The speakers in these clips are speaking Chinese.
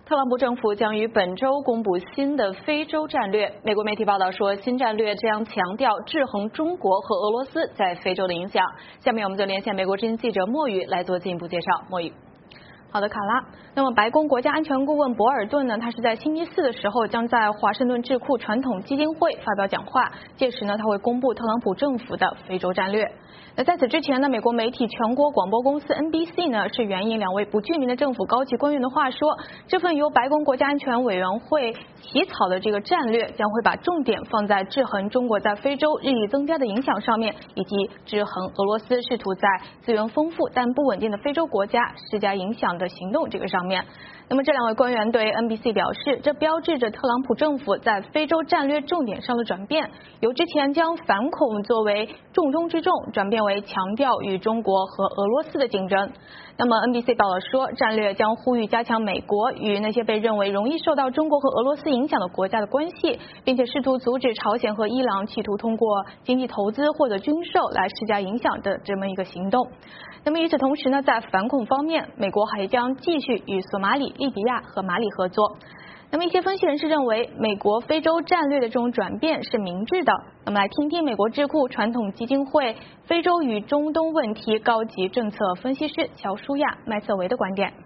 特朗普政府将于本周公布新的非洲战略。美国媒体报道说，新战略将强调制衡中国和俄罗斯在非洲的影响。下面我们就连线美国之音记者莫宇来做进一步介绍。莫宇。好的，卡拉。那么，白宫国家安全顾问博尔顿呢，他是在星期四的时候将在华盛顿智库传统基金会发表讲话，届时呢，他会公布特朗普政府的非洲战略。那在此之前呢，美国媒体全国广播公司 NBC 呢是援引两位不具名的政府高级官员的话说，这份由白宫国家安全委员会起草的这个战略将会把重点放在制衡中国在非洲日益增加的影响上面，以及制衡俄罗斯试图在资源丰富但不稳定的非洲国家施加影响的行动这个上面。那么这两位官员对 NBC 表示，这标志着特朗普政府在非洲战略重点上的转变，由之前将反恐作为重中之重，转变为强调与中国和俄罗斯的竞争。那么 NBC 报道说，战略将呼吁加强美国与那些被认为容易受到中国和俄罗斯影响的国家的关系，并且试图阻止朝鲜和伊朗企图通过经济投资或者军售来施加影响的这么一个行动。那么与此同时呢，在反恐方面，美国还将继续与索马里、利比亚和马里合作。那么一些分析人士认为，美国非洲战略的这种转变是明智的。那么来听听美国智库传统基金会非洲与中东问题高级政策分析师乔舒亚·麦瑟维的观点。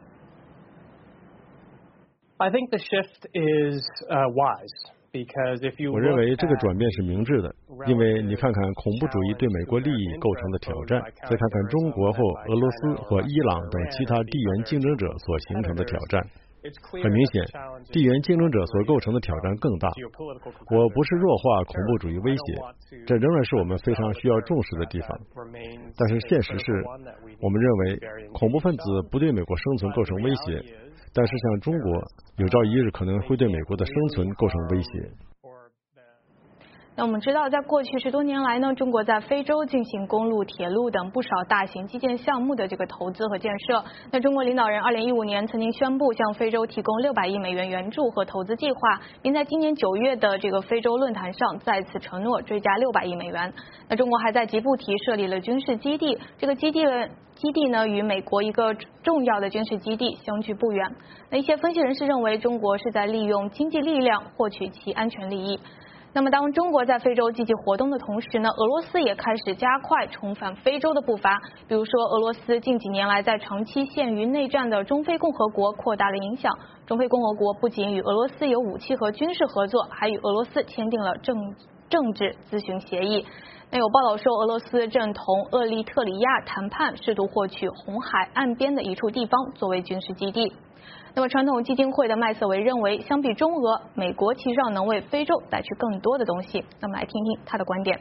I think the shift is wise. 我认为这个转变是明智的，因为你看看恐怖主义对美国利益构成的挑战，再看看中国或俄罗斯或伊朗等其他地缘竞争者所形成的挑战。很明显，地缘竞争者所构成的挑战更大。我不是弱化恐怖主义威胁，这仍然是我们非常需要重视的地方。但是现实是，我们认为恐怖分子不对美国生存构成威胁，但是像中国，有朝一日可能会对美国的生存构成威胁。 那我们知道，在过去10多年来呢，中国在非洲进行公路、铁路等不少大型基建项目的这个投资和建设。那中国领导人2015年曾经宣布向非洲提供600亿美元援助和投资计划，并在今年9月的这个非洲论坛上再次承诺追加600亿美元。那中国还在吉布提设立了军事基地，这个基地呢与美国一个重要的军事基地相距不远。那一些分析人士认为，中国是在利用经济力量获取其安全利益。那么当中国在非洲积极活动的同时呢，俄罗斯也开始加快重返非洲的步伐。比如说，俄罗斯近几年来在长期陷于内战的中非共和国扩大了影响。中非共和国不仅与俄罗斯有武器和军事合作，还与俄罗斯签订了政治咨询协议。那有报道说，俄罗斯正同厄立特里亚谈判，试图获取红海岸边的一处地方作为军事基地。那么传统基金会的麦瑟维认为，相比中俄，美国其实上能为非洲带去更多的东西。那么来听听他的观点。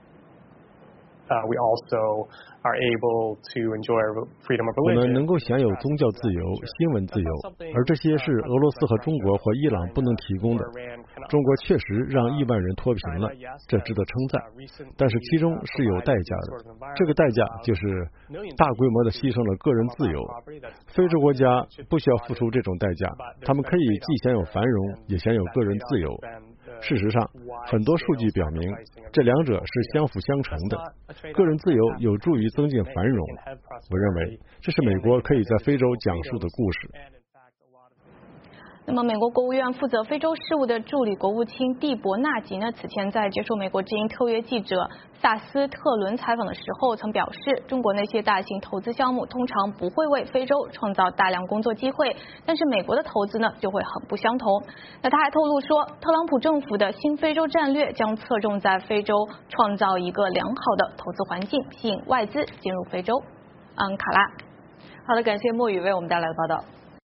We also are able to enjoy freedom of religion. 我们能够享有宗教自由、新闻自由，而这些是俄罗斯和中国或伊朗不能提供的。中国确实让亿万人脱贫了，这值得称赞，但是其中是有代价的。这个代价就是大规模的牺牲了个人自由。非洲国家不需要付出这种代价，他们可以既享有繁荣，也享有个人自由。事实上，很多数据表明，这两者是相辅相成的。个人自由有助于增进繁荣。我认为，这是美国可以在非洲讲述的故事。 那么，美国国务院负责非洲事务的助理国务卿蒂博纳吉呢，此前在接受美国之音特约记者萨斯特伦采访的时候，曾表示，中国那些大型投资项目通常不会为非洲创造大量工作机会，但是美国的投资呢就会很不相同。那他还透露说，特朗普政府的新非洲战略将侧重在非洲创造一个良好的投资环境，吸引外资进入非洲。卡拉。好的，感谢莫宇为我们带来的报道。